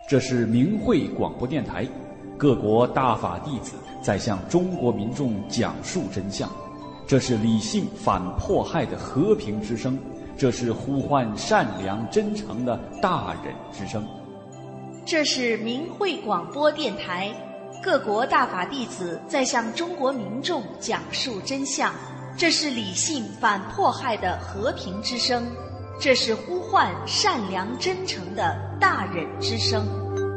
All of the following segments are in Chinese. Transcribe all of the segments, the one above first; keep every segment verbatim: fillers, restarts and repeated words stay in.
这是明慧广播电台，各国大法弟子在向中国民众讲述真相。这是理性反迫害的和平之声，这是呼唤善良真诚的大忍之声。 这是明慧广播电台，各国大法弟子在向中国民众讲述真相。这是理性反迫害的和平之声，这是呼唤善良真诚的大忍之声。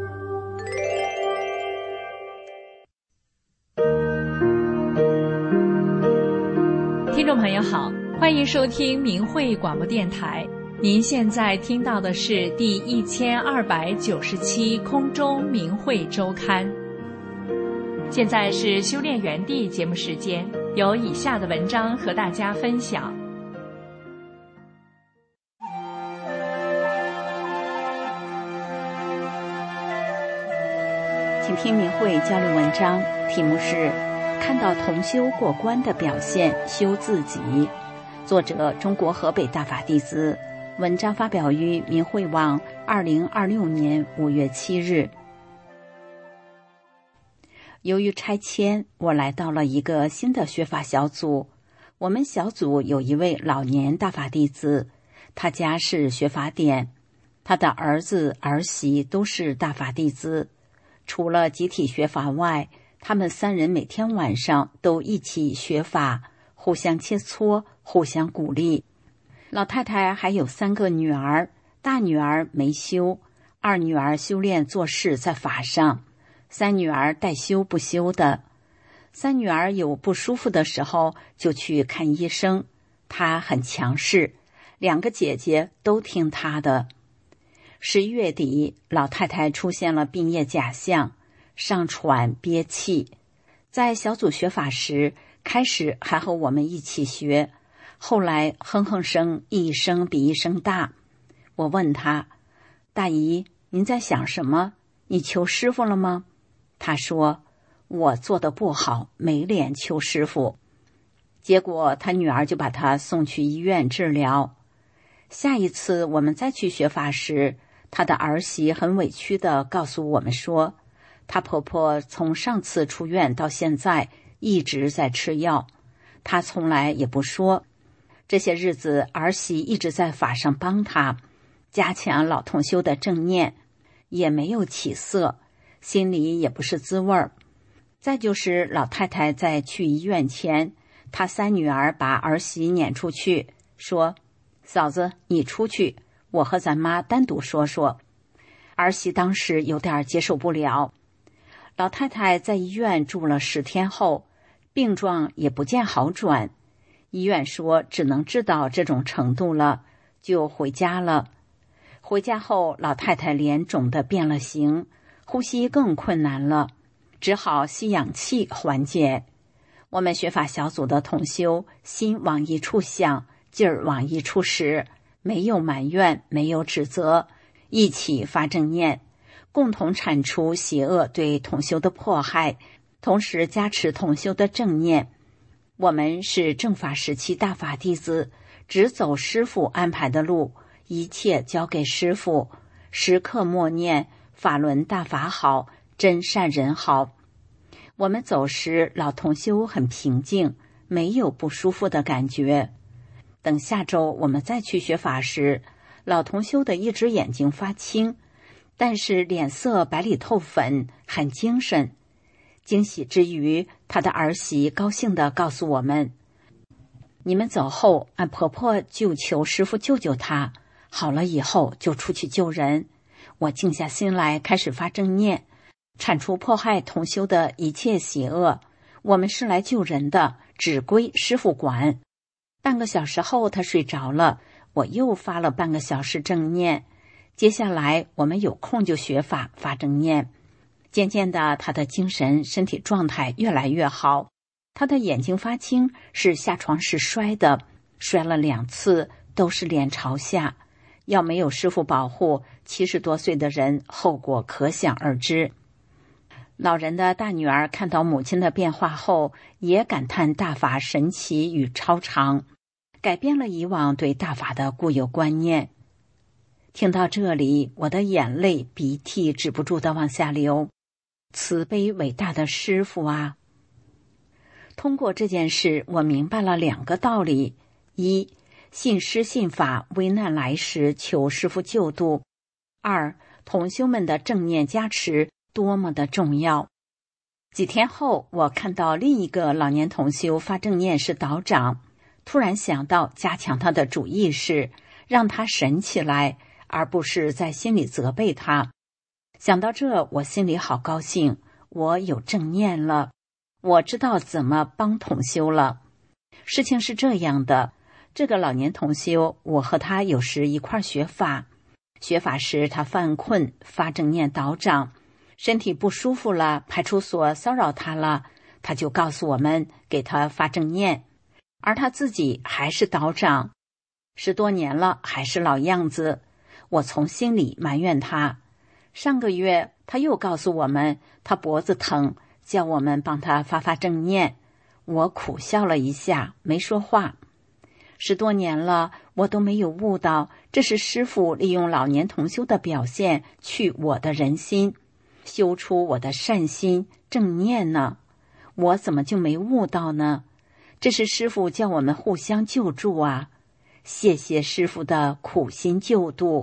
听众朋友好，欢迎收听明慧广播电台。您现在听到的是第一千二百九十七空中明慧周刊。现在是修炼园地节目时间，有以下的文章和大家分享。 请听明慧交流文章，题目是看到同修过关的表现，修自己。作者中国河北大法弟子，文章发表于明慧网二零二六年五月七日。由于拆迁，我来到了一个新的学法小组。我们小组有一位老年大法弟子，他家是学法点，他的儿子儿媳都是大法弟子。除了集体学法外，他们三人每天晚上都一起学法，互相切磋，互相鼓励。老太太还有三个女儿，大女儿没修，二女儿修炼做事在法上，三女儿带修不修的。三女儿有不舒服的时候就去看医生，她很强势，两个姐姐都听她的。十一月底，老太太出现了病业假象，上喘憋气。在小组学法时，开始还和我们一起学，后来哼哼声一声比一声大。我问她，大姨，您在想什么？你求师父了吗？她说，我做得不好，没脸求师父。结果她女儿就把她送去医院治疗。下一次我们再去学法时，她的儿媳很委屈地告诉我们说，她婆婆从上次出院到现在一直在吃药，她从来也不说。这些日子儿媳一直在法上帮她，加强老同修的正念，也没有起色，心里也不是滋味儿。再就是老太太在去医院前，她三女儿把儿媳撵出去，说，嫂子你出去，我和咱妈单独说说。儿媳当时有点接受不了。老太太在医院住了十天后，病状也不见好转，医院说只能治到这种程度了，就回家了。回家后，老太太脸肿得变了形，呼吸更困难了，只好吸氧气缓解。我们学法小组的同修心往一处想，劲儿往一处使，没有埋怨，没有指责，一起发正念，共同铲除邪恶对同修的迫害，同时加持同修的正念。我们是正法时期大法弟子，只走师父安排的路，一切交给师父，时刻默念法轮大法好，真善人好。我们走时，老同修很平静，没有不舒服的感觉。等下周我们再去学法时，老同修的一只眼睛发青，但是脸色白里透粉，很精神。惊喜之余，他的儿媳高兴地告诉我们，你们走后，俺婆婆就求师父救救她，好了以后就出去救人。我静下心来，开始发正念，铲除迫害同修的一切邪恶。我们是来救人的，只归师父管。半个小时后，他睡着了，我又发了半个小时正念。接下来我们有空就学法发正念。渐渐的，他的精神身体状态越来越好。他的眼睛发青，是下床时摔的，摔了两次，都是脸朝下。要没有师父保护，七十多岁的人后果可想而知。老人的大女儿看到母亲的变化后，也感叹大法神奇与超常，改变了以往对大法的固有观念。 听到这里，我的眼泪鼻涕止不住地往下流。慈悲伟大的师父啊！通过这件事，我明白了两个道理：一，信师信法，危难来时求师父救度；二，同修们的正念加持多么的重要。几天后，我看到另一个老年同修发正念是导长，突然想到加强他的主意识，让他神起来，而不是在心里责备他。想到这，我心里好高兴，我有正念了，我知道怎么帮同修了。事情是这样的，这个老年同修，我和他有时一块学法，学法时他犯困，发正念导长，身体不舒服了，派出所骚扰他了，他就告诉我们给他发正念，而他自己还是导长，十多年了还是老样子。我从心里埋怨他。上个月他又告诉我们他脖子疼，叫我们帮他发发正念。我苦笑了一下，没说话。十多年了，我都没有悟到这是师父利用老年同修的表现去我的人心，修出我的善心正念呢。我怎么就没悟到呢？这是师父叫我们互相救助啊！谢谢师父的苦心救度。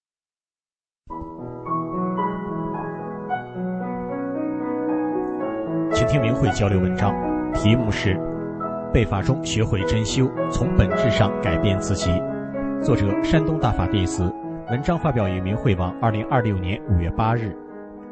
请听明慧交流文章，题目是被法中学会真修，从本质上改变自己。作者山东大法弟子，文章发表于明慧网二零二六年五月八日。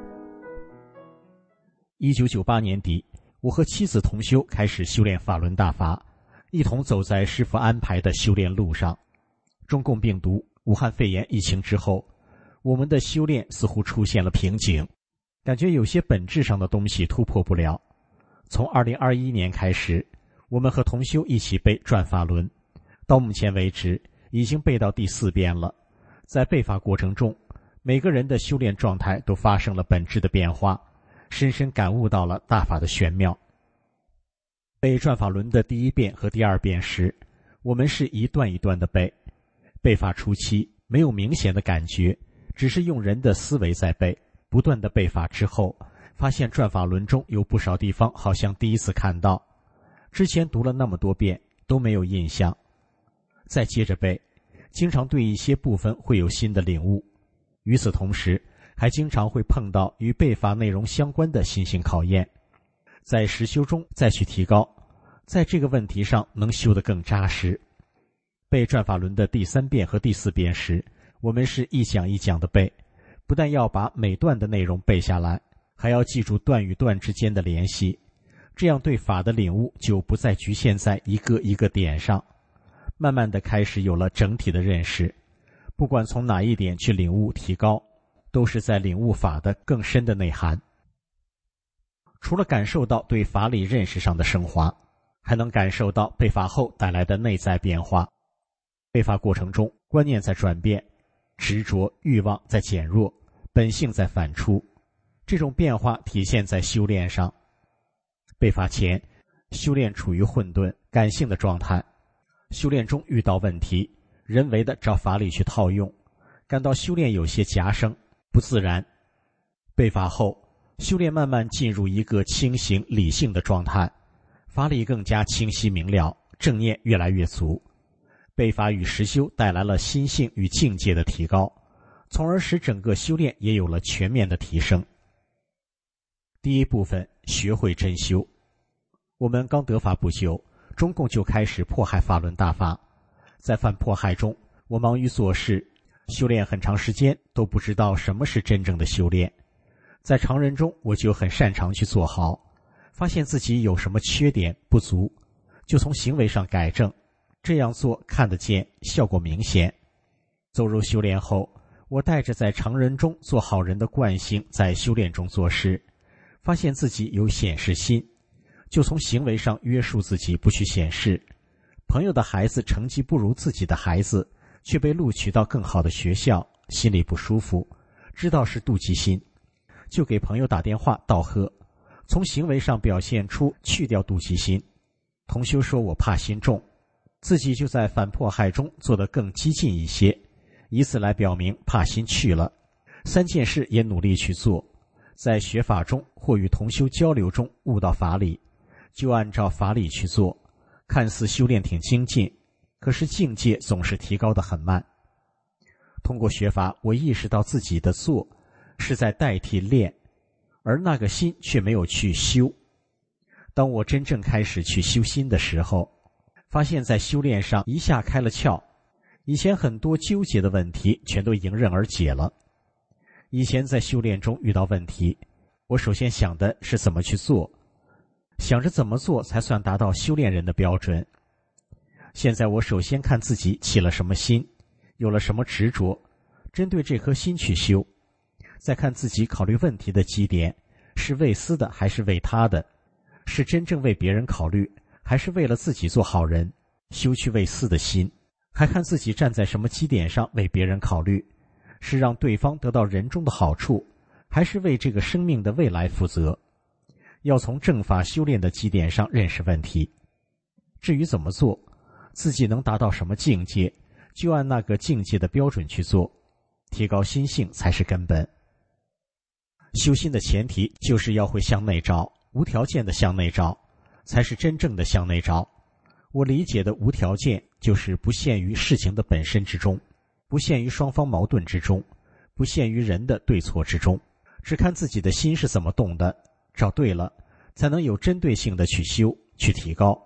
一九九八年底，我和妻子同修开始修炼法轮大法，一同走在师父安排的修炼路上。中共病毒、武汉肺炎疫情之后，我们的修炼似乎出现了瓶颈，感觉有些本质上的东西突破不了。从二零二一年开始，我们和同修一起背转法轮，到目前为止已经背到第四遍了。在背法过程中，每个人的修炼状态都发生了本质的变化，深深感悟到了大法的玄妙。背转法轮的第一遍和第二遍时，我们是一段一段的背。背法初期没有明显的感觉，只是用人的思维在背。不断的背法之后，发现转法轮中有不少地方好像第一次看到，之前读了那么多遍都没有印象。再接着背，经常对一些部分会有新的领悟。与此同时，还经常会碰到与背法内容相关的新型考验，在实修中再去提高，在这个问题上能修得更扎实。背转法轮的第三遍和第四遍时，我们是一讲一讲的背，不但要把每段的内容背下来，还要记住段与段之间的联系，这样对法的领悟就不再局限在一个一个点上，慢慢的开始有了整体的认识。不管从哪一点去领悟提高，都是在领悟法的更深的内涵。除了感受到对法理认识上的升华，还能感受到背法后带来的内在变化。背法过程中，观念在转变，执着欲望在减弱，本性在反出，这种变化体现在修炼上。背法前，修炼处于混沌感性的状态，修炼中遇到问题，人为的找法理去套用，感到修炼有些夹生不自然。背法后，修炼慢慢进入一个清醒理性的状态，法理更加清晰明了，正念越来越足。背法与实修带来了心性与境界的提高，从而使整个修炼也有了全面的提升。第一部分，学会真修。我们刚得法不久，中共就开始迫害法轮大法。在犯迫害中，我忙于做事，修炼很长时间都不知道什么是真正的修炼。在常人中，我就很擅长去做好，发现自己有什么缺点不足，就从行为上改正，这样做看得见，效果明显。走入修炼后，我带着在常人中做好人的惯性在修炼中做事，发现自己有显示心，就从行为上约束自己不去显示。朋友的孩子成绩不如自己的孩子，却被录取到更好的学校，心里不舒服，知道是妒忌心，就给朋友打电话道贺，从行为上表现出去掉妒忌心。同修说我怕心重，自己就在反迫害中做得更激进一些， 以此来表明怕心去了。三件事也努力去做，在学法中或与同修交流中悟到法理，就按照法理去做，看似修炼挺精进，可是境界总是提高得很慢。通过学法，我意识到自己的做是在代替练，而那个心却没有去修。当我真正开始去修心的时候，发现在修炼上一下开了窍，以前很多纠结的问题全都迎刃而解了。以前在修炼中遇到问题，我首先想的是怎么去做，想着怎么做才算达到修炼人的标准。现在我首先看自己起了什么心，有了什么执着，针对这颗心去修，再看自己考虑问题的基点是为私的还是为他的，是真正为别人考虑还是为了自己做好人，修去为私的心。还看自己站在什么基点上为别人考虑，是让对方得到人中的好处，还是为这个生命的未来负责。要从正法修炼的基点上认识问题。至于怎么做，自己能达到什么境界，就按那个境界的标准去做，提高心性才是根本。修心的前提就是要会向内找，无条件的向内找，才是真正的向内找。我理解的无条件，就是不限于事情的本身之中，不限于双方矛盾之中，不限于人的对错之中，只看自己的心是怎么动的，找对了，才能有针对性的去修，去提高。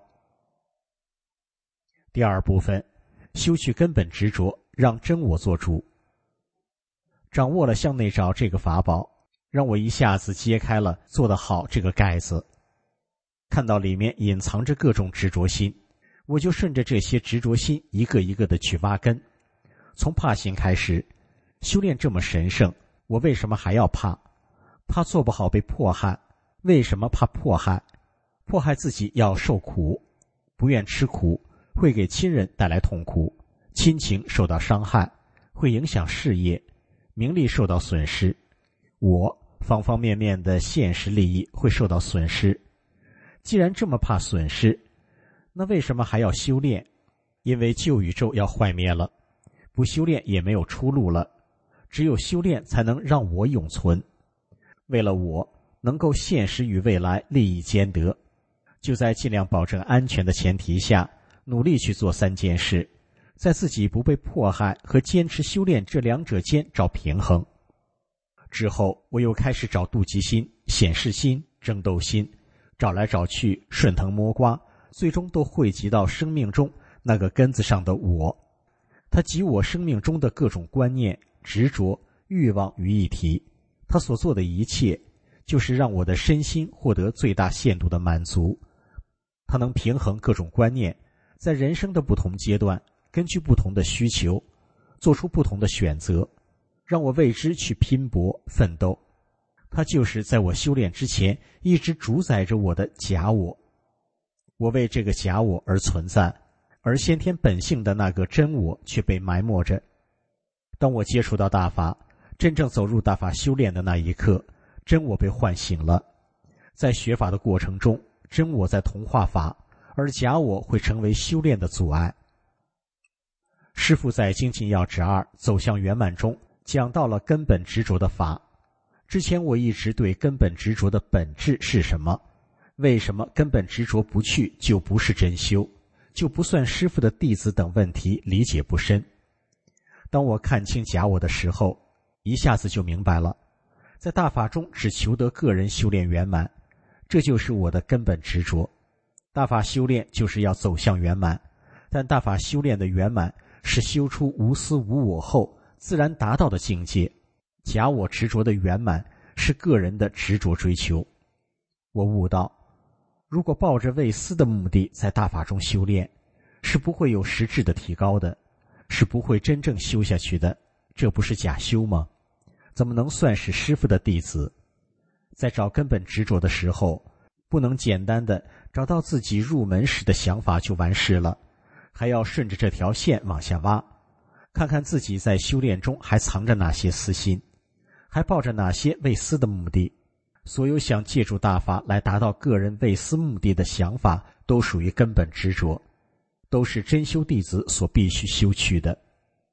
第二部分，修去根本执着，让真我做主。掌握了向内找这个法宝，让我一下子揭开了做得好这个盖子，看到里面隐藏着各种执着心，我就顺着这些执着心一个一个的去挖根。从怕心开始，修炼这么神圣，我为什么还要怕？怕做不好被迫害。为什么怕迫害？迫害自己要受苦，不愿吃苦，会给亲人带来痛苦，亲情受到伤害，会影响事业，名利受到损失，我方方面面的现实利益会受到损失。既然这么怕损失，那为什么还要修炼？因为旧宇宙要坏灭了，不修炼也没有出路了，只有修炼才能让我永存。为了我能够现实与未来利益兼得，就在尽量保证安全的前提下，努力去做三件事，在自己不被迫害和坚持修炼这两者间找平衡。之后我又开始找妒忌心、显示心、争斗心，找来找去，顺藤摸瓜，最终都汇集到生命中那个根子上的我。它集我生命中的各种观念、执着、欲望于一体，它所做的一切就是让我的身心获得最大限度的满足。它能平衡各种观念，在人生的不同阶段，根据不同的需求，做出不同的选择，让我为之去拼搏奋斗。它就是在我修炼之前一直主宰着我的假我。我为这个假我而存在，而先天本性的那个真我却被埋没着。当我接触到大法，真正走入大法修炼的那一刻，真我被唤醒了。在学法的过程中，真我在同化法，而假我会成为修炼的阻碍。师父在精进要旨二走向圆满中讲到了根本执着的法。之前我一直对根本执着的本质是什么，为什么根本执着不去就不是真修，就不算师父的弟子等问题理解不深。当我看清假我的时候，一下子就明白了，在大法中只求得个人修炼圆满，这就是我的根本执着。大法修炼就是要走向圆满，但大法修炼的圆满是修出无私无我后自然达到的境界。假我执着的圆满是个人的执着追求。我悟到，如果抱着为私的目的在大法中修炼，是不会有实质的提高的，是不会真正修下去的。这不是假修吗？怎么能算是师父的弟子？在找根本执着的时候，不能简单的找到自己入门时的想法就完事了，还要顺着这条线往下挖，看看自己在修炼中还藏着哪些私心，还抱着哪些为私的目的。所有想借助大法来达到个人为私目的的想法，都属于根本执着，都是真修弟子所必须修去的。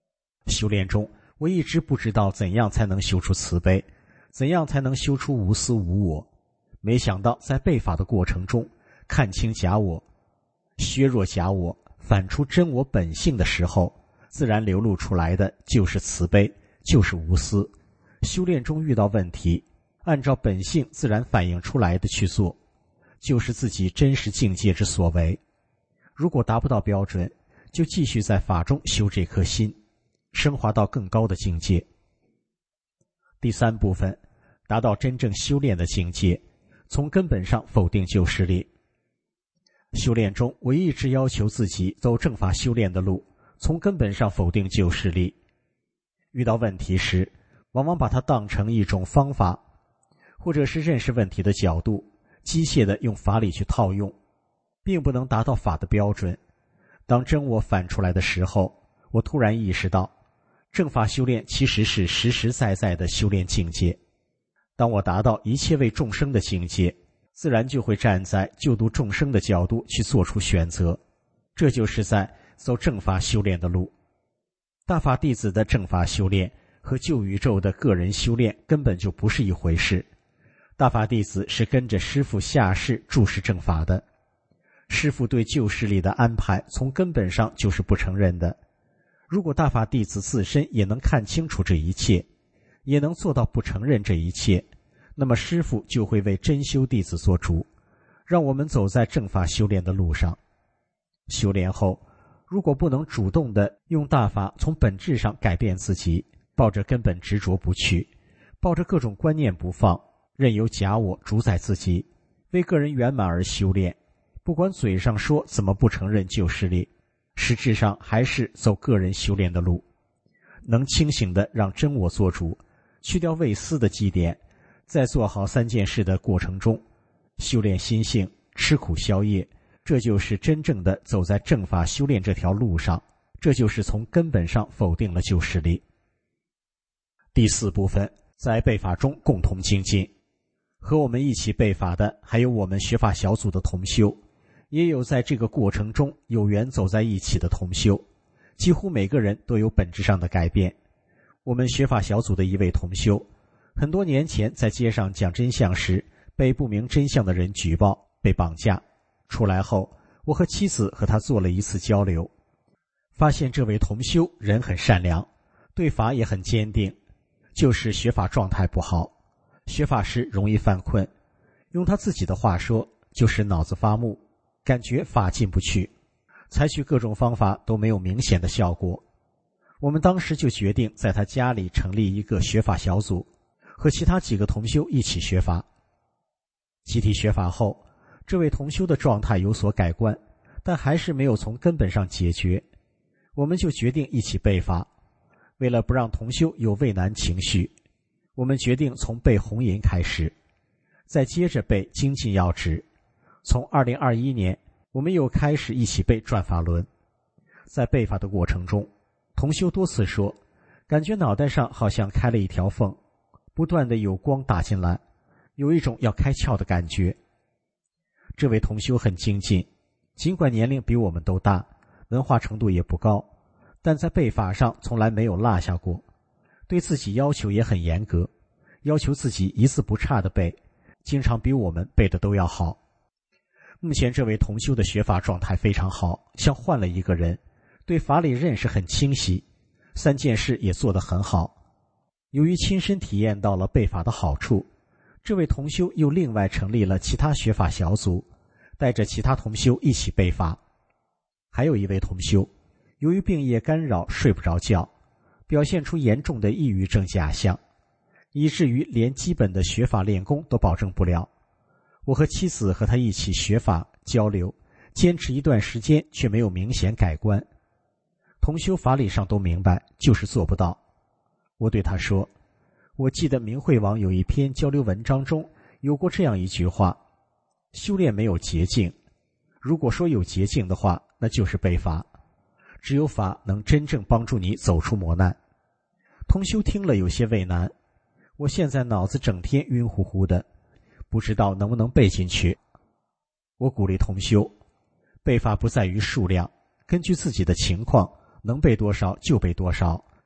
修炼中，我一直不知道怎样才能修出慈悲，怎样才能修出无私无我。没想到在背法的过程中，看清假我，削弱假我，反出真我本性的时候，自然流露出来的就是慈悲，就是无私。修炼中遇到问题，按照本性自然反映出来的去做，就是自己真实境界之所为。如果达不到标准，就继续在法中修这颗心，升华到更高的境界。第三部分，达到真正修炼的境界，从根本上否定旧势力。修炼中，我一直要求自己走正法修炼的路，从根本上否定旧势力。遇到问题时，往往把它当成一种方法，或者是认识问题的角度，机械地用法理去套用，并不能达到法的标准。当真我反出来的时候，我突然意识到，正法修炼其实是实实在在的修炼境界。当我达到一切为众生的境界，自然就会站在救度众生的角度去做出选择，这就是在走正法修炼的路。大法弟子的正法修炼和救宇宙的个人修炼根本就不是一回事。大法弟子是跟着师父下世注释正法的，师父对旧势力的安排从根本上就是不承认的。如果大法弟子自身也能看清楚这一切，也能做到不承认这一切，那么师父就会为真修弟子做主，让我们走在正法修炼的路上。修炼后，如果不能主动地用大法从本质上改变自己，抱着根本执着不去，抱着各种观念不放，任由假我主宰自己，为个人圆满而修炼，不管嘴上说怎么不承认旧势力，实质上还是走个人修炼的路。能清醒地让真我做主，去掉为私的基点，在做好三件事的过程中，修炼心性，吃苦消业，这就是真正的走在正法修炼这条路上，这就是从根本上否定了旧势力。第四部分，在背法中共同精进。和我们一起背法的还有我们学法小组的同修，也有在这个过程中有缘走在一起的同修，几乎每个人都有本质上的改变。我们学法小组的一位同修，很多年前在街上讲真相时，被不明真相的人举报，被绑架。出来后，我和妻子和他做了一次交流，发现这位同修人很善良，对法也很坚定，就是学法状态不好，学法时容易犯困，用他自己的话说，就是脑子发木，感觉法进不去，采取各种方法都没有明显的效果。我们当时就决定在他家里成立一个学法小组，和其他几个同修一起学法。集体学法后，这位同修的状态有所改观，但还是没有从根本上解决。我们就决定一起背法。为了不让同修有畏难情绪，我们决定从背红吟开始，再接着背精进要旨。从二零二一年，我们又开始一起背转法轮。在背法的过程中，同修多次说，感觉脑袋上好像开了一条缝，不断的有光打进来，有一种要开窍的感觉。这位同修很精进，尽管年龄比我们都大，文化程度也不高，但在背法上从来没有落下过，对自己要求也很严格，要求自己一字不差的背，经常比我们背的都要好。目前这位同修的学法状态非常好，像换了一个人，对法理认识很清晰，三件事也做得很好。由于亲身体验到了背法的好处，这位同修又另外成立了其他学法小组，带着其他同修一起背法。还有一位同修，由于病业干扰睡不着觉，表现出严重的抑郁症假象，以至于连基本的学法练功都保证不了。我和妻子和他一起学法交流，坚持一段时间却没有明显改观。同修法理上都明白，就是做不到。我对他说，我记得明慧网有一篇交流文章中有过这样一句话，修炼没有捷径，如果说有捷径的话，那就是背法，只有法能真正帮助你走出磨难。同修听了有些畏难，我现在脑子整天晕乎乎的，不知道能不能背进去。我鼓励同修，背法不在于数量，根据自己的情况，能背多少就背多少，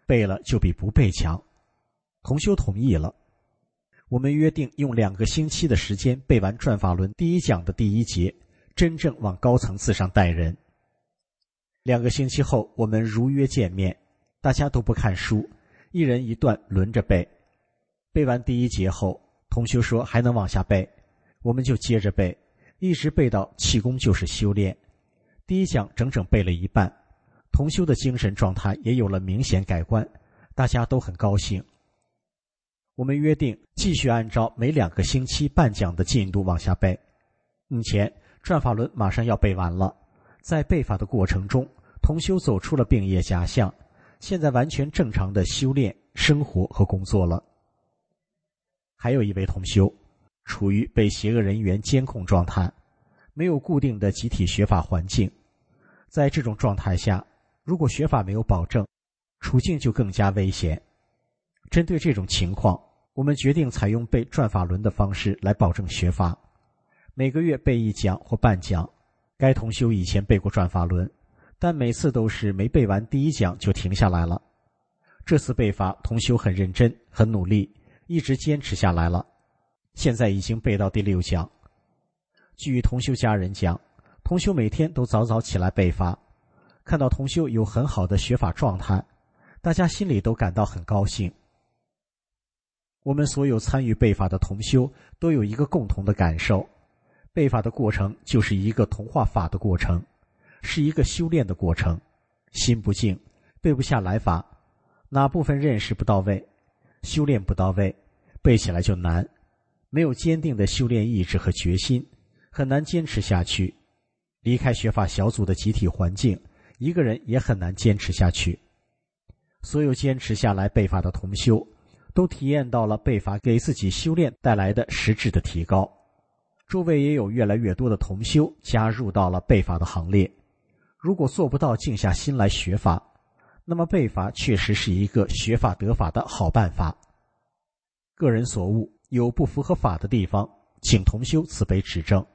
背了就比不背强。同修同意了。我们约定用两个星期的时间背完转法轮第一讲的第一节，真正往高层次上带人。两个星期后，我们如约见面，大家都不看书，一人一段轮着背。背完第一节后，同修说还能往下背，我们就接着背，一直背到气功就是修炼。第一讲整整背了一半，同修的精神状态也有了明显改观，大家都很高兴。我们约定继续按照每两个星期半讲的进度往下背。目前转法轮马上要背完了，在背法的过程中，同修走出了病业假象，现在完全正常的修炼、生活和工作了。还有一位同修处于被邪恶人员监控状态，没有固定的集体学法环境。在这种状态下，如果学法没有保证，处境就更加危险。针对这种情况，我们决定采用背转法轮的方式来保证学法。每个月背一讲或半讲。该同修以前背过转法轮，但每次都是没背完第一讲就停下来了。这次背法，同修很认真，很努力，一直坚持下来了。现在已经背到第六讲。据同修家人讲，同修每天都早早起来背法，看到同修有很好的学法状态，大家心里都感到很高兴。我们所有参与背法的同修都有一个共同的感受，背法的过程就是一个同化法的过程，是一个修炼的过程。心不静，背不下来法，哪部分认识不到位，修炼不到位，背起来就难。没有坚定的修炼意志和决心，很难坚持下去。离开学法小组的集体环境，一个人也很难坚持下去。所有坚持下来背法的同修都体验到了背法给自己修炼带来的实质的提高。周围也有越来越多的同修加入到了背法的行列。如果做不到静下心来学法，那么背法确实是一个学法得法的好办法。个人所悟，有不符合法的地方，请同修慈悲指正。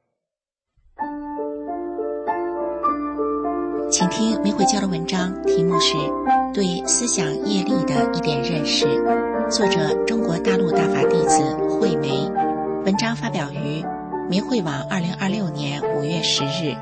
请听明慧教的文章，题目是《对思想业力的一点认识》，作者中国大陆大法弟子慧梅，文章发表于明慧网二零二六年五月十日。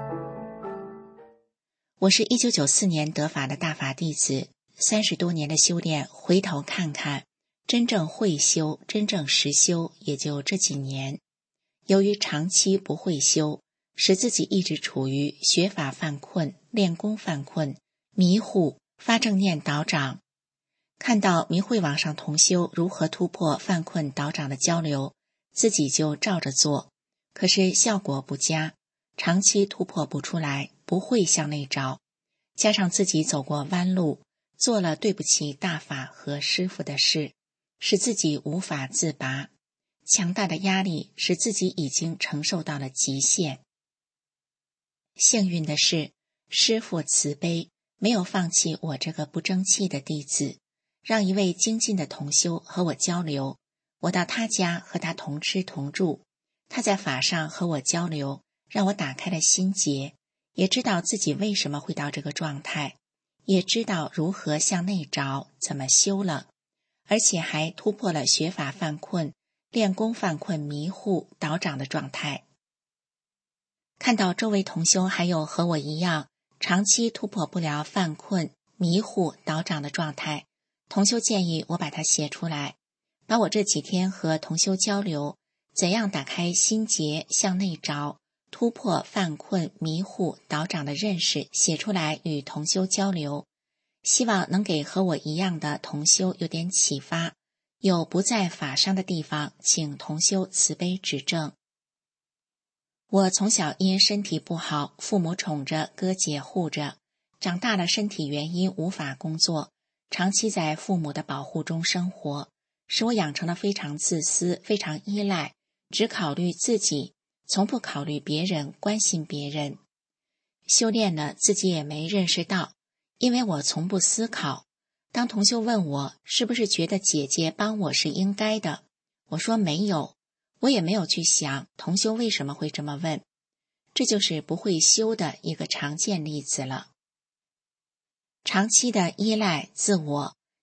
我是一九九四年得法的大法弟子，三十多年的修炼，回头看看，真正会修、真正实修也就这几年。由于长期不会修，使自己一直处于学法犯困、练功犯困、迷糊、发正念倒掌。看到明慧网上同修如何突破犯困倒掌的交流，自己就照着做，可是效果不佳，长期突破不出来，不会向内找，加上自己走过弯路，做了对不起大法和师父的事，使自己无法自拔。强大的压力使自己已经承受到了极限。幸运的是，师父慈悲，没有放弃我这个不争气的弟子，让一位精进的同修和我交流。我到他家和他同吃同住，他在法上和我交流，让我打开了心结，也知道自己为什么会到这个状态，也知道如何向内找，怎么修了，而且还突破了学法犯困、练功犯困、迷糊倒掌的状态。看到周围同修还有和我一样长期突破不了犯困、迷糊倒掌的状态，同修建议我把它写出来，把我这几天和同修交流，怎样打开心结向内找，突破犯困、迷糊倒掌的认识写出来与同修交流，希望能给和我一样的同修有点启发。有不在法上的地方，请同修慈悲指正。我从小因身体不好，父母宠着哥姐护着，长大了身体原因无法工作，长期在父母的保护中生活，使我养成了非常自私、非常依赖，只考虑自己，从不考虑别人、关心别人。修炼了，自己也没认识到，因为我从不思考。当同修问我是不是觉得姐姐帮我是应该的，我说没有，我也没有去想同修为什么会这么问。这就是不会修的一个常见例子了。长期的依赖自我，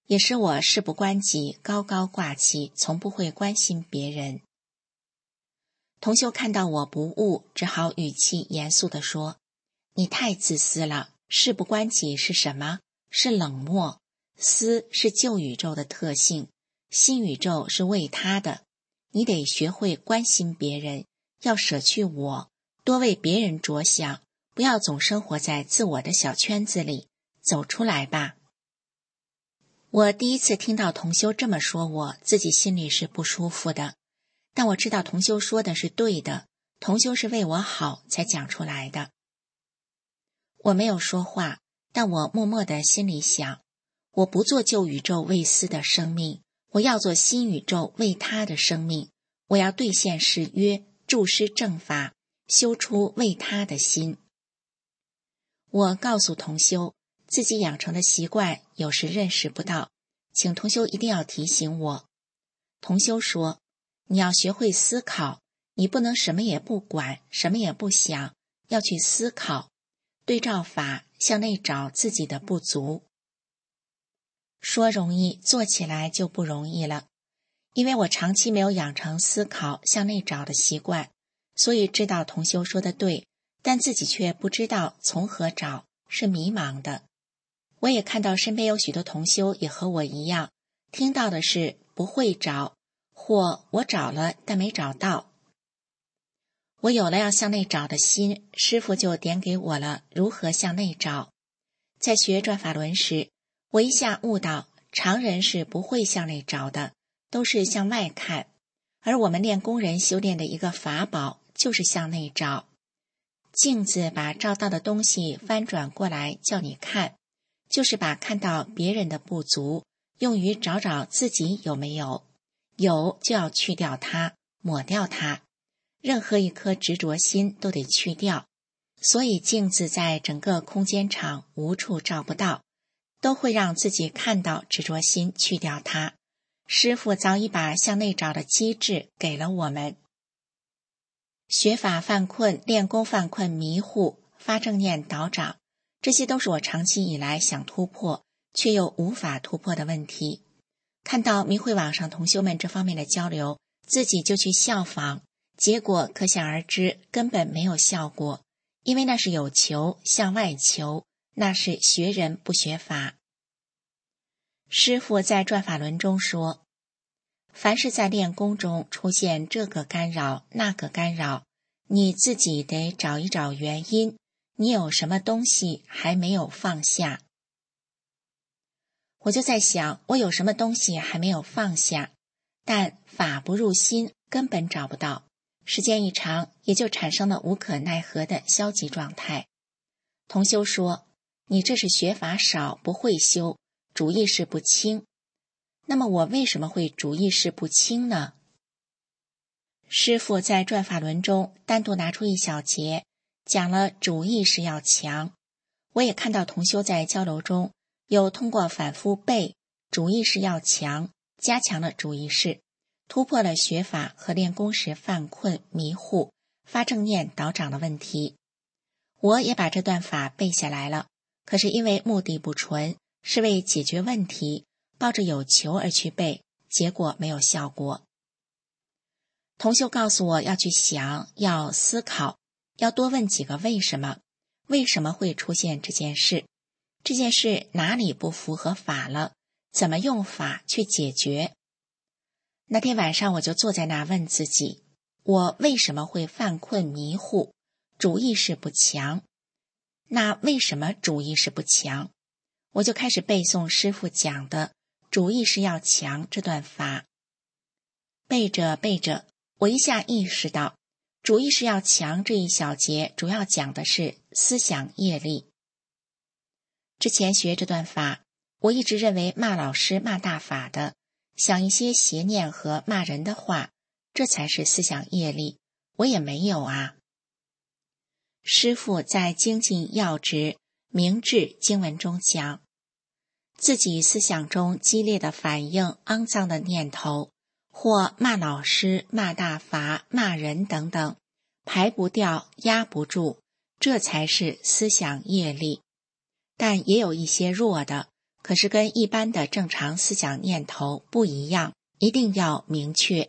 也使我事不关己，高高挂起，从不会关心别人。同修看到我不悟，只好语气严肃地说：你太自私了，事不关己是什么？是冷漠。私是旧宇宙的特性，新宇宙是为他的，你得学会关心别人，要舍去我，多为别人着想，不要总生活在自我的小圈子里，走出来吧。我第一次听到同修这么说我，自己心里是不舒服的，但我知道同修说的是对的，同修是为我好才讲出来的。我没有说话，但我默默地心里想，我不做旧宇宙为私的生命，我要做新宇宙为他的生命，我要兑现誓约，注施正法，修出为他的心。我告诉同修，自己养成的习惯有时认识不到，请同修一定要提醒我。同修说，你要学会思考，你不能什么也不管，什么也不想，要去思考，对照法，向内找自己的不足。说容易，做起来就不容易了。因为我长期没有养成思考、向内找的习惯，所以知道同修说的对，但自己却不知道从何找，是迷茫的。我也看到身边有许多同修也和我一样，听到的是不会找，或我找了但没找到。我有了要向内找的心，师父就点给我了如何向内找。在学转法轮时，我一下悟到，常人是不会向内找的，都是向外看，而我们练功人修炼的一个法宝就是向内找。镜子把照到的东西翻转过来叫你看，就是把看到别人的不足用于找找自己有没有，有就要去掉它，抹掉它，任何一颗执着心都得去掉。所以镜子在整个空间场无处照不到，都会让自己看到执着心，去掉它。师父早已把向内找的机制给了我们。学法犯困，练功犯困，迷糊，发正念导掌，这些都是我长期以来想突破却又无法突破的问题。看到明慧网上同修们这方面的交流，自己就去效仿，结果可想而知，根本没有效果，因为那是有求，向外求，那是学人不学法。师父在转法轮中说，凡是在练功中出现这个干扰那个干扰，你自己得找一找原因，你有什么东西还没有放下。我就在想，我有什么东西还没有放下，但法不入心，根本找不到，时间一长，也就产生了无可奈何的消极状态。同修说，你这是学法少，不会修，主意识不清。那么我为什么会主意识不清呢？师父在转法轮中单独拿出一小节，讲了主意识要强。我也看到同修在交流中有通过反复背主意识要强，加强了主意识，突破了学法和练功时犯困迷糊发正念导掌的问题。我也把这段法背下来了，可是因为目的不纯，是为解决问题，抱着有求而去背，结果没有效果。同修告诉我要去想，要思考，要多问几个为什么，为什么会出现这件事，这件事哪里不符合法了，怎么用法去解决。那天晚上我就坐在那问自己，我为什么会犯困迷糊，主意识不强？那为什么主意识不强？我就开始背诵师父讲的主意识要强这段法。背着背着，我一下意识到主意识要强这一小节主要讲的是思想业力。之前学这段法，我一直认为骂老师骂大法的，想一些邪念和骂人的话，这才是思想业力，我也没有啊。师父在精进要旨明智经文中讲，自己思想中激烈的反应肮脏的念头，或骂老师骂大法骂人等等，排不掉压不住，这才是思想业力。但也有一些弱的， 可是跟一般的正常思想念头不一样，一定要明确。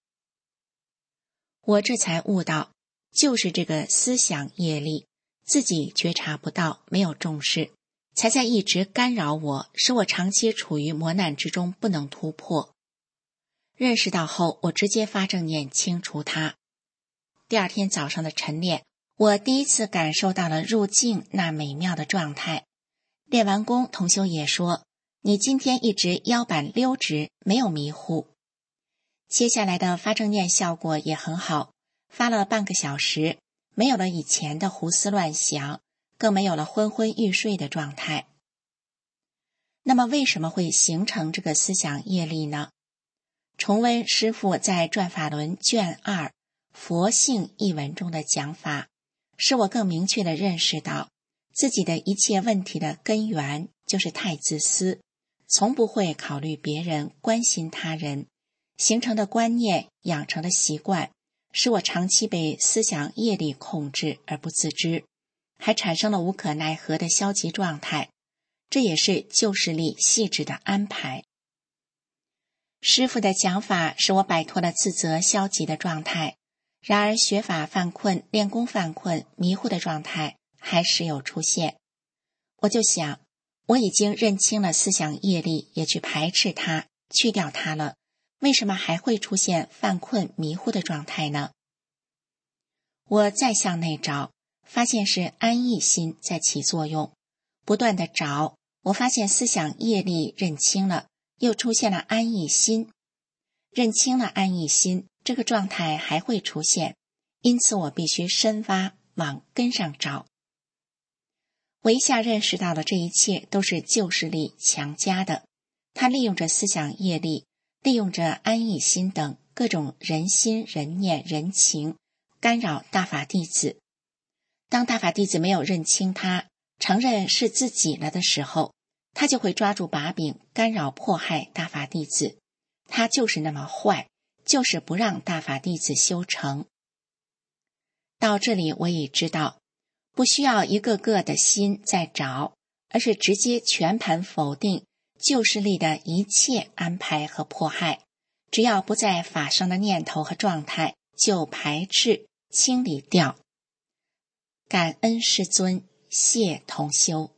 我这才悟到，就是这个思想业力，自己觉察不到，没有重视，才在一直干扰我，使我长期处于磨难之中，不能突破。认识到后，我直接发正念清除它。第二天早上的晨练，我第一次感受到了入静那美妙的状态。练完功，同修也说，你今天一直腰板溜直，没有迷糊。接下来的发正念效果也很好，发了半个小时，没有了以前的胡思乱想，更没有了昏昏欲睡的状态。那么为什么会形成这个思想业力呢？重温师父在《转法轮》卷二佛性一文中的讲法，使我更明确地认识到，自己的一切问题的根源就是太自私，从不会考虑别人，关心他人，形成的观念，养成的习惯，使我长期被思想业力控制而不自知，还产生了无可奈何的消极状态。这也是旧势力细致的安排。师父的讲法使我摆脱了自责消极的状态，然而学法犯困、练功犯困、迷糊的状态还时有出现。我就想，我已经认清了思想业力，也去排斥它，去掉它了，为什么还会出现犯困迷糊的状态呢？我再向内找，发现是安逸心在起作用，不断的找，我发现思想业力认清了，又出现了安逸心。认清了安逸心，这个状态还会出现，因此我必须深挖，往根上找。我一下认识到了这一切都是旧势力强加的，他利用着思想业力，利用着安逸心等各种人心、人念、人情，干扰大法弟子。当大法弟子没有认清他，承认是自己了的时候，他就会抓住把柄，干扰迫害大法弟子。他就是那么坏，就是不让大法弟子修成。到这里我已知道，不需要一个个的心在找，而是直接全盘否定旧势力的一切安排和迫害，只要不在法上的念头和状态，就排斥清理掉。感恩师尊，谢同修。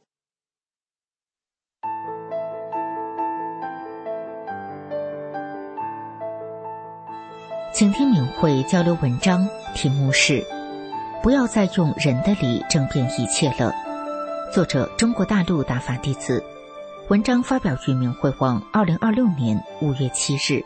请听敏慧交流文章，题目是不要再用人的理争辩一切了，作者中国大陆大法弟子，文章发表于敏慧网二零二六年五月七日。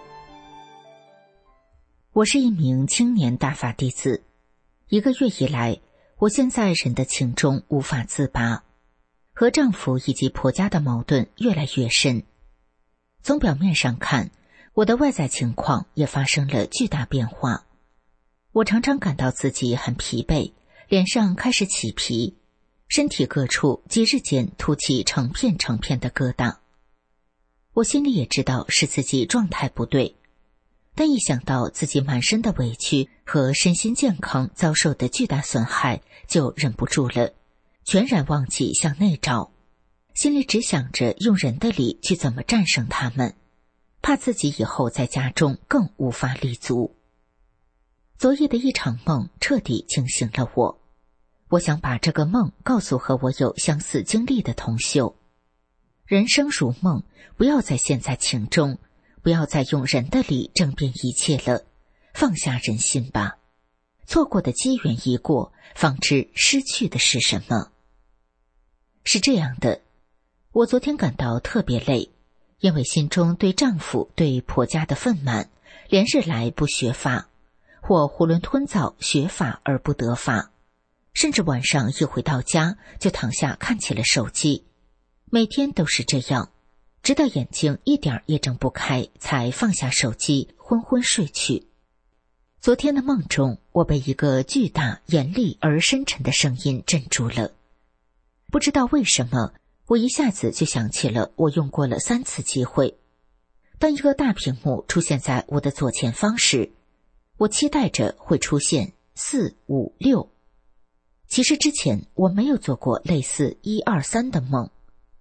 我是一名青年大法弟子，一个月以来，我陷在人的情中无法自拔，和丈夫以及婆家的矛盾越来越深。从表面上看，我的外在情况也发生了巨大变化。我常常感到自己很疲惫，脸上开始起皮，身体各处即日间凸起成片成片的疙瘩。我心里也知道是自己状态不对，但一想到自己满身的委屈和身心健康遭受的巨大损害，就忍不住了，全然忘记向内找，心里只想着用人的理去怎么战胜他们，怕自己以后在家中更无法立足。昨夜的一场梦彻底惊醒了我，我想把这个梦告诉和我有相似经历的同修。人生如梦，不要再陷在情中，不要再用人的理争辩一切了，放下人心吧。错过的机缘一过，方知失去的是什么。是这样的，我昨天感到特别累，因为心中对丈夫对婆家的愤懑，连日来不学法，或囫囵吞枣学法而不得法，甚至晚上一回到家就躺下看起了手机，每天都是这样，直到眼睛一点也睁不开，才放下手机昏昏睡去。昨天的梦中，我被一个巨大严厉而深沉的声音镇住了。不知道为什么，我一下子就想起了我用过了三次机会。当一个大屏幕出现在我的左前方时，我期待着会出现四五六。其实之前我没有做过类似一二三的梦。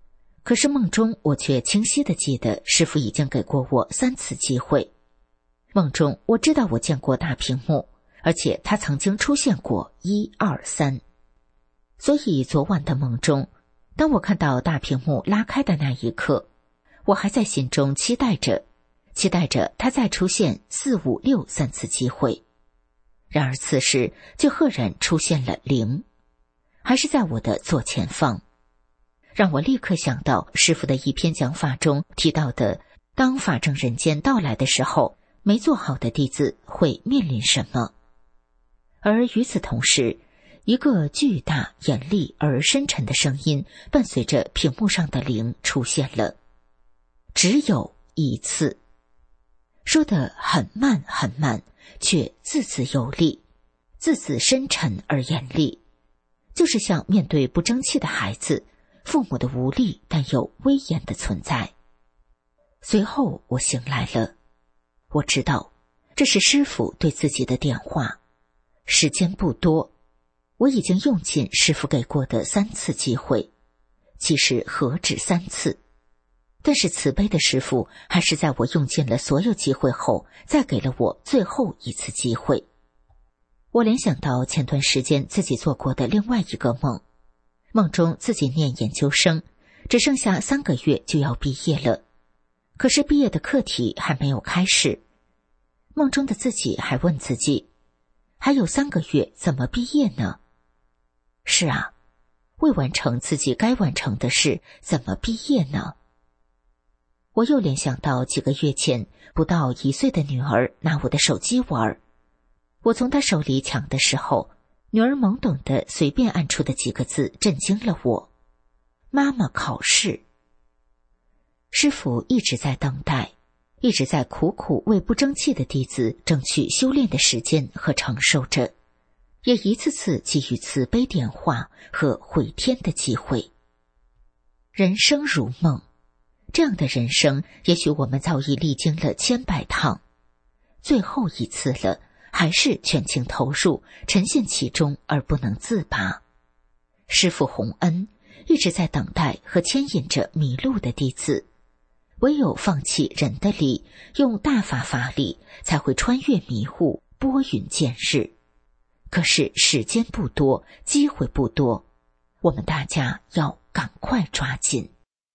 可是梦中我却清晰地记得师父已经给过我三次机会。梦中我知道我见过大屏幕，而且它曾经出现过一二三。所以昨晚的梦中，当我看到大屏幕拉开的那一刻，我还在心中期待着期待着它再出现四五六三次机会。然而此时就赫然出现了零，还是在我的左前方，让我立刻想到师父的一篇讲法中提到的，当法正人间到来的时候，没做好的弟子会面临什么。而与此同时，一个巨大严厉而深沉的声音伴随着屏幕上的零出现了，只有一次，说得很慢很慢，却字字有力，字字深沉而严厉，就是像面对不争气的孩子，父母的无力但又威严的存在。随后我醒来了，我知道这是师父对自己的点化。时间不多，我已经用尽师父给过的三次机会，其实何止三次，但是慈悲的师父还是在我用尽了所有机会后，再给了我最后一次机会。我联想到前段时间自己做过的另外一个梦，梦中自己念研究生，只剩下三个月就要毕业了，可是毕业的课题还没有开始。梦中的自己还问自己，还有三个月怎么毕业呢？是啊，未完成自己该完成的事，怎么毕业呢？我又联想到几个月前，不到一岁的女儿拿我的手机玩，我从她手里抢的时候，女儿懵懂的随便按出的几个字震惊了我：妈妈考试。师父一直在等待，一直在苦苦为不争气的弟子争取修炼的时间和承受着，也一次次给予慈悲点化和回天的机会。人生如梦，这样的人生也许我们早已历经了千百趟，最后一次了，还是全情投入，沉陷其中而不能自拔。师父洪恩一直在等待和牵引着迷路的弟子，唯有放弃人的力，用大法法力，才会穿越迷雾，拨云见日。可是时间不多，机会不多，我们大家要赶快抓紧。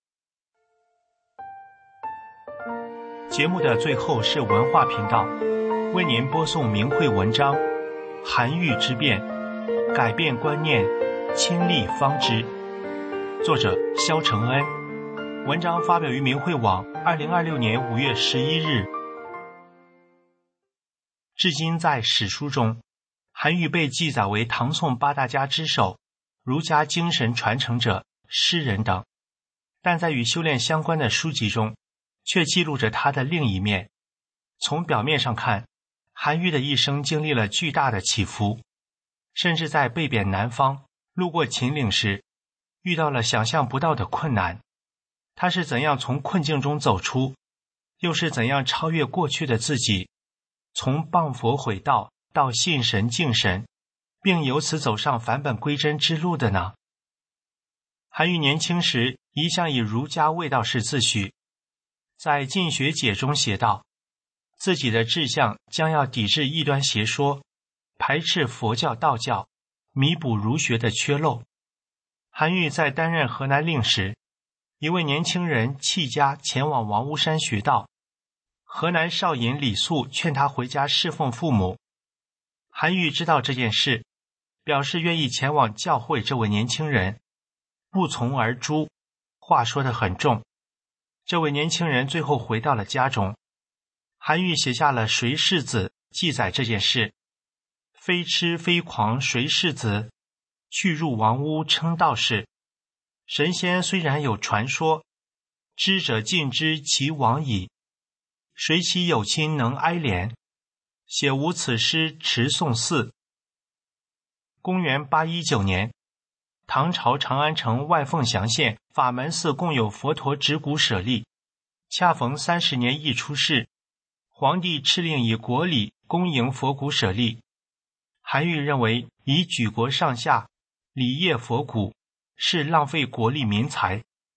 节目的最后是文化频道为您播送明慧文章《韩愈之变，改变观念，亲历方知》，作者萧承恩。文章发表于明慧网二零二六年五月十一日。至今在史书中，韩愈被记载为唐宋八大家之首，儒家精神传承者、诗人等，但在与修炼相关的书籍中，却记录着他的另一面。从表面上看，韩愈的一生经历了巨大的起伏，甚至在被贬南方，路过秦岭时，遇到了想象不到的困难。他是怎样从困境中走出，又是怎样超越过去的自己，从谤佛毁道到信神敬神，并由此走上返本归真之路的呢？韩愈年轻时一向以儒家卫道士自诩，在《进学解》中写道，自己的志向将要抵制异端邪说，排斥佛教道教，弥补儒学的缺漏。韩愈在担任河南令时，一位年轻人弃家前往王屋山学道，河南少尹李肃劝他回家侍奉父母。韩愈知道这件事，表示愿意前往教诲这位年轻人，不从而诛，话说得很重。这位年轻人最后回到了家中，韩愈写下了《谁是子》，记载这件事。非痴非狂谁是子，去入王屋称道士。神仙虽然有传说，知者尽知其往矣。谁其有亲能哀怜，写无此诗持宋寺。公元八一九年，唐朝长安城外凤翔县法门寺共有佛陀指骨舍利，恰逢三十年一出世，皇帝敕令以国礼恭迎佛骨舍利。韩愈认为以举国上下礼谒佛骨是浪费国力民财，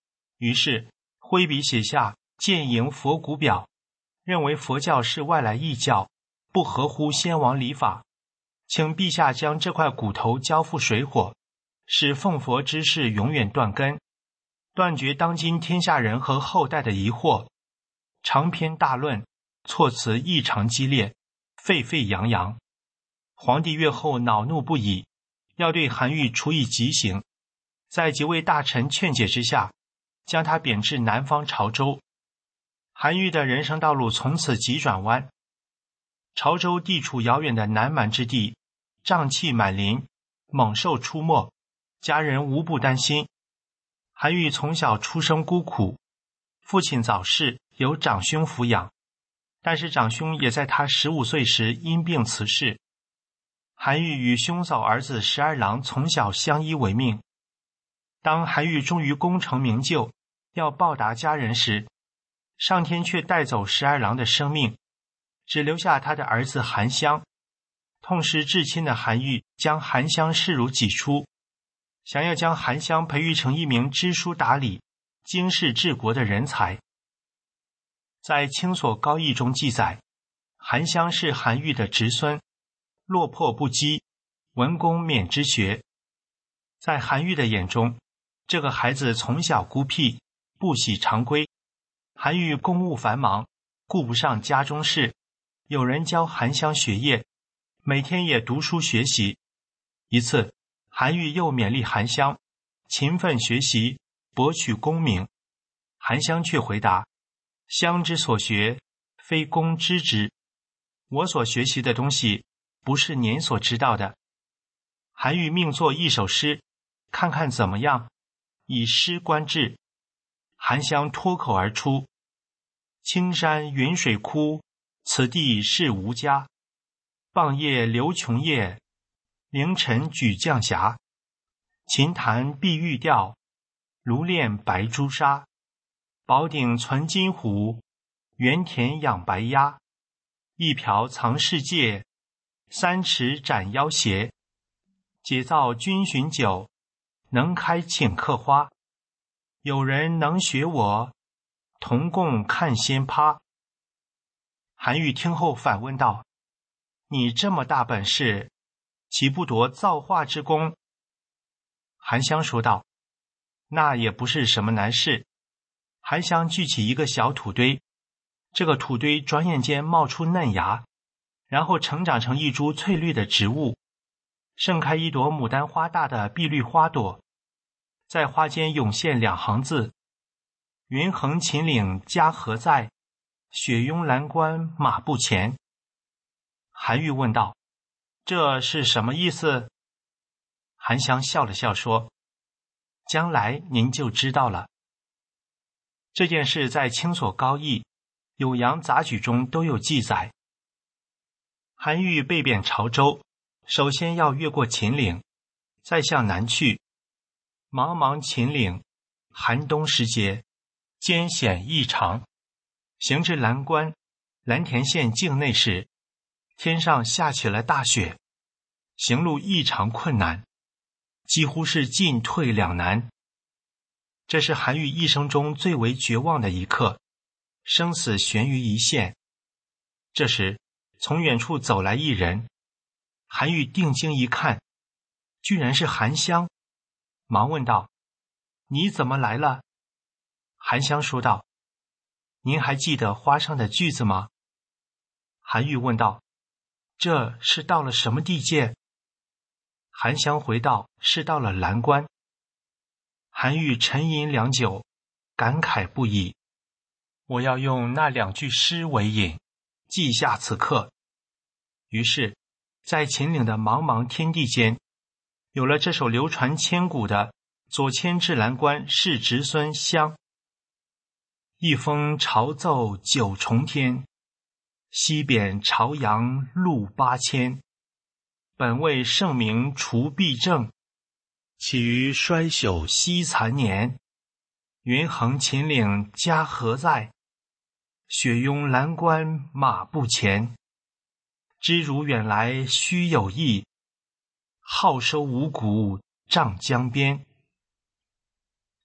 于是挥笔写下谏迎佛骨表，认为佛教是外来异教，不合乎先王礼法，请陛下将这块骨头交付水火，使奉佛之事永远断根，断绝当今天下人和后代的疑惑。长篇大论，措辞异常激烈，沸沸扬扬。皇帝阅后恼怒不已，要对韩愈处以极刑。在几位大臣劝解之下，将他贬至南方潮州。韩愈的人生道路从此急转弯。潮州地处遥远的南蛮之地，瘴气满林，猛兽出没，家人无不担心。韩愈从小出生孤苦，父亲早逝，由长兄抚养，但是长兄也在他十五岁时因病辞世。韩愈与兄嫂儿子十二郎从小相依为命。当韩愈终于功成名就，要报答家人时，上天却带走十二郎的生命，只留下他的儿子韩湘。痛失至亲的韩愈将韩湘视如己出，想要将韩湘培育成一名知书达理、经世治国的人才。在《清所高义》中记载，韩湘是韩愈的侄孙，落魄不羁，文公免之学。在韩愈的眼中，这个孩子从小孤僻，不喜常规。韩愈公务繁忙，顾不上家中事，有人教韩湘学业，每天也读书学习。一次，韩愈又勉励韩湘勤奋学习，博取功名。韩湘却回答：湘之所学，非公知之。我所学习的东西，不是您所知道的。韩愈命作一首诗，看看怎么样？以诗观志。韩湘脱口而出：青山云水枯，此地是吾家。傍夜流琼叶，凌晨举绛霞。琴弹碧玉调，炉炼白朱砂。宝鼎存金壶，园田养白鸭。一瓢藏世界，三尺斩妖邪。解造君寻酒，能开请客花。有人能学我，同共看仙趴。韩愈听后反问道：你这么大本事，岂不夺造化之功？韩湘说道：那也不是什么难事。韩湘举起一个小土堆，这个土堆转眼间冒出嫩芽，然后成长成一株翠绿的植物，盛开一朵牡丹花大的碧绿花朵，在花间涌现两行字：云横秦岭家何在，雪拥蓝关马不前。韩愈问道：这是什么意思？韩湘笑了笑说：将来您就知道了。这件事在《清所高义》《酉阳杂举》中都有记载。韩愈被贬潮州，首先要越过秦岭，再向南去。茫茫秦岭，寒冬时节，艰险异常。行至蓝关蓝田县境内时，天上下起了大雪，行路异常困难，几乎是进退两难。这是韩愈一生中最为绝望的一刻，生死悬于一线。这时，从远处走来一人，韩愈定睛一看，居然是韩湘，忙问道：你怎么来了？韩湘说道：您还记得花上的句子吗？韩愈问道：这是到了什么地界？韩湘回道：是到了蓝关。韩愈沉吟良久，感慨不已。我要用那两句诗为引，记下此刻。于是，在秦岭的茫茫天地间，有了这首流传千古的左迁至蓝关是侄孙湘。一封朝奏九重天，西贬朝阳路八千。本为圣明除弊政，岂于衰朽惜残年。云横秦岭家何在，雪拥蓝关马不前。知汝远来须有意，好收五谷瘴江边。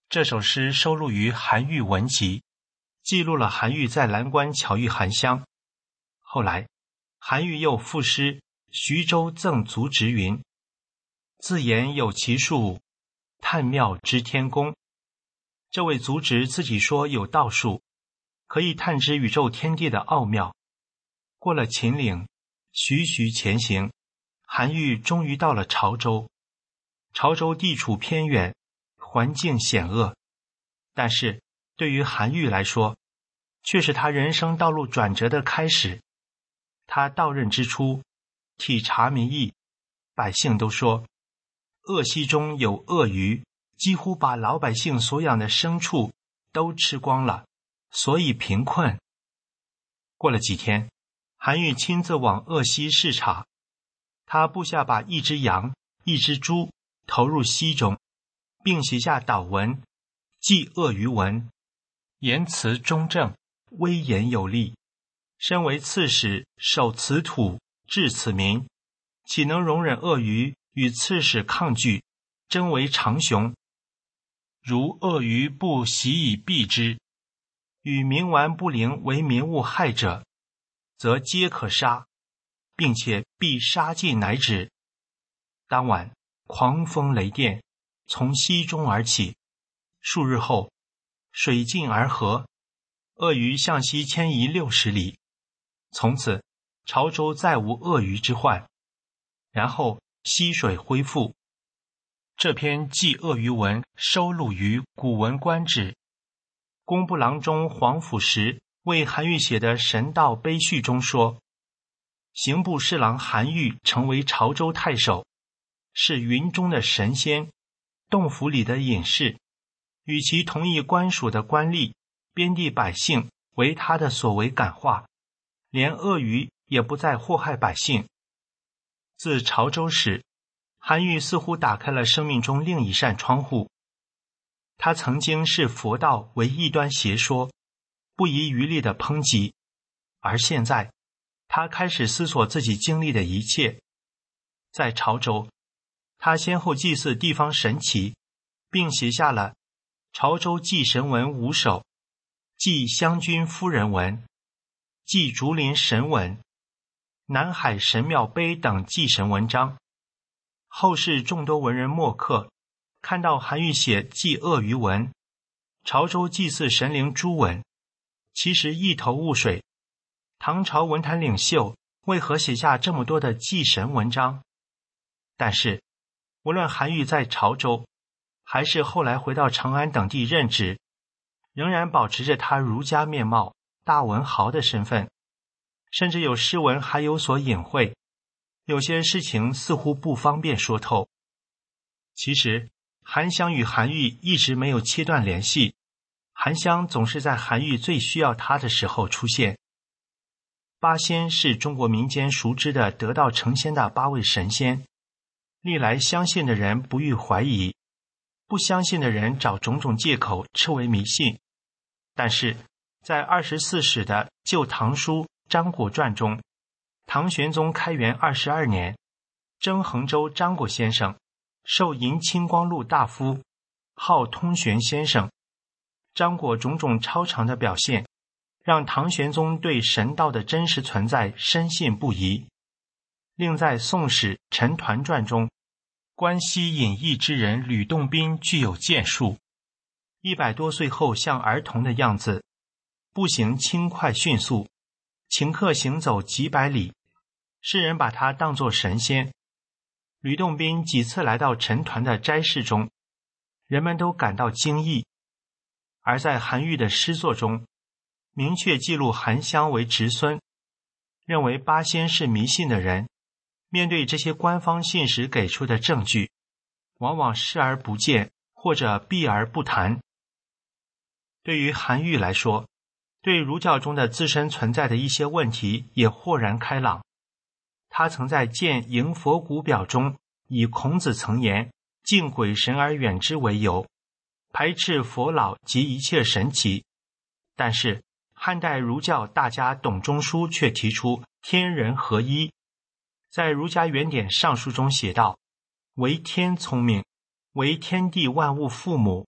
这首诗收录于《韩愈文集》，记录了韩愈在蓝关巧遇韩湘。后来韩愈又赋诗徐州赠族侄云：自言有其术，探妙知天工。这位族侄自己说有道术，可以探知宇宙天地的奥妙。过了秦岭，徐徐前行，韩愈终于到了潮州。潮州地处偏远，环境险恶，但是对于韩愈来说，却是他人生道路转折的开始。他到任之初，体察民意，百姓都说鄂西中有鳄鱼，几乎把老百姓所养的牲畜都吃光了，所以贫困。过了几天，韩愈亲自往鄂西视察，他部下把一只羊、一只猪投入溪中，并写下祷文，记鳄鱼文，言辞中正，威严有力。身为刺史，守此土，治此民，岂能容忍鳄鱼与刺史抗拒，争为长雄？如鳄鱼不习以避之，与冥顽不灵为民物害者，则皆可杀，并且必杀尽乃止。当晚狂风雷电从溪中而起，数日后水尽而合，鳄鱼向西迁移六十里，从此潮州再无鳄鱼之患。然后溪水恢复。这篇记鳄鱼文收录于《古文观止》。工部郎中黄甫实为韩愈写的神道碑序中说，刑部侍郎韩愈成为潮州太守，是云中的神仙，洞府里的隐士，与其同一官署的官吏、边地百姓为他的所为感化，连鳄鱼也不再祸害百姓。自潮州时，韩愈似乎打开了生命中另一扇窗户。他曾经是佛道为异端邪说，不遗余力的抨击，而现在他开始思索自己经历的一切。在潮州，他先后祭祀地方神祇，并写下了潮州祭神文五首、祭湘君夫人文、祭竹林神文、南海神庙碑等祭神文章。后世众多文人墨客看到韩愈写祭鳄鱼文、潮州祭祀神灵朱文，其实一头雾水，唐朝文坛领袖为何写下这么多的祭神文章？但是无论韩愈在潮州还是后来回到长安等地任职，仍然保持着他儒家面貌、大文豪的身份，甚至有诗文还有所隐晦，有些事情似乎不方便说透。其实韩湘与韩愈一直没有切断联系，韩湘总是在韩愈最需要他的时候出现。八仙是中国民间熟知的得道成仙的八位神仙，历来相信的人不予怀疑，不相信的人找种种借口称为迷信。但是在二十四史的《旧唐书·张果传》中，唐玄宗开元二十二年，征衡州张果先生授银清光禄大夫，号通玄先生。张果种种超常的表现，让唐玄宗对神道的真实存在深信不疑。另在《宋史·陈抟传》中，关西隐逸之人吕洞宾具有剑术，一百多岁后像儿童的样子，步行轻快迅速，顷刻行走几百里，世人把他当作神仙。吕洞宾几次来到陈抟的斋室中，人们都感到惊异。而在韩愈的诗作中，明确记录韩湘为侄孙，认为八仙是迷信的人，面对这些官方信使给出的证据，往往视而不见，或者避而不谈。对于韩愈来说，对儒教中的自身存在的一些问题也豁然开朗。他曾在《见迎佛骨表》中以孔子曾言敬鬼神而远之为由，排斥佛老及一切神奇。但是汉代儒教大家董仲舒却提出天人合一，在儒家原典上书中写道：为天聪明，为天地万物父母，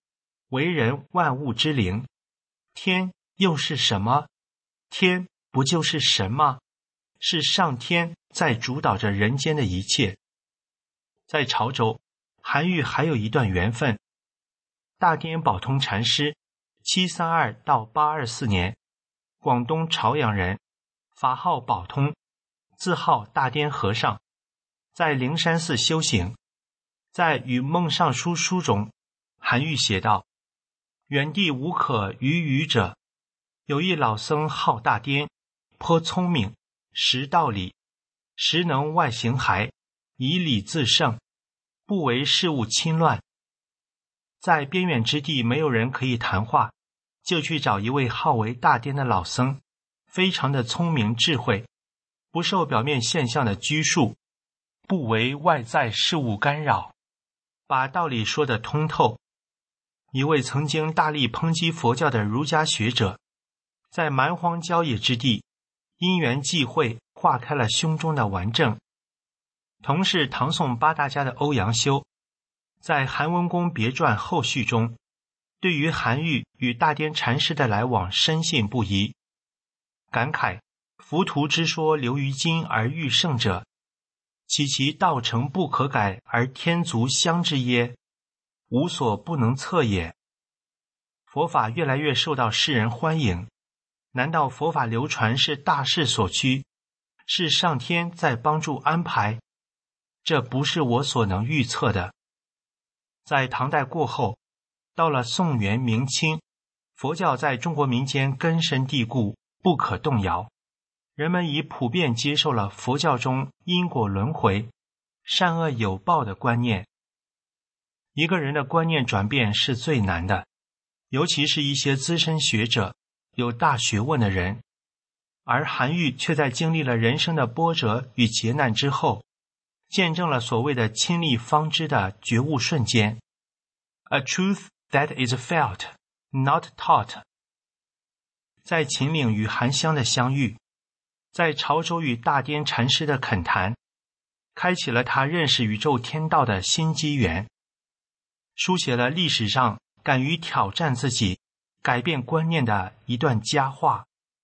为人万物之灵。天又是什么？天不就是神吗？是上天在主导着人间的一切。在潮州，韩愈还有一段缘分。大颠宝通禅师，七三二到八二四年，广东潮阳人，法号宝通，字号大颠和尚，在灵山寺修行。在《与孟尚书》书中，韩愈写道：远地无可逾语者，有一老僧号大颠，颇聪明，识道理，时能外行骸，以理自胜，不为事物侵乱。在边远之地没有人可以谈话，就去找一位号为大颠的老僧，非常的聪明智慧，不受表面现象的拘束，不为外在事物干扰，把道理说得通透。一位曾经大力抨击佛教的儒家学者，在蛮荒郊野之地，因缘际会化开了胸中的顽症。同是唐宋八大家的欧阳修，在《韩文公别传》后续中，对于韩愈与大颠禅师的来往深信不疑，感慨浮屠之说流于今而愈盛者，岂其道成不可改而天足相之耶？无所不能测也。佛法越来越受到世人欢迎，难道佛法流传是大势所趋，是上天在帮助安排？这不是我所能预测的。在唐代过后，到了宋元明清，佛教在中国民间根深蒂固，不可动摇。人们已普遍接受了佛教中因果轮回、善恶有报的观念。一个人的观念转变是最难的，尤其是一些资深学者、有大学问的人。而韩愈却在经历了人生的波折与劫难之后，见证了所谓的亲历方知的觉悟瞬间。A truth that is felt, not taught。在秦岭与韩湘的相遇，在潮州与大颠禅师的恳谈，开启了他认识宇宙天道的新机缘，书写了历史上敢于挑战自己、改变观念的一段佳话。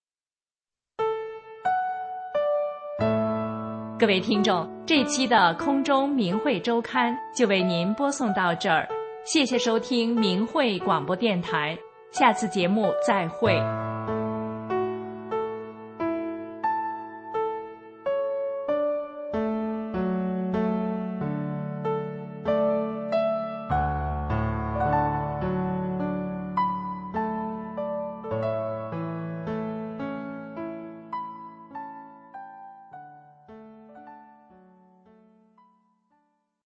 各位听众，这期的空中明慧周刊就为您播送到这儿，谢谢收听明慧广播电台，下次节目再会。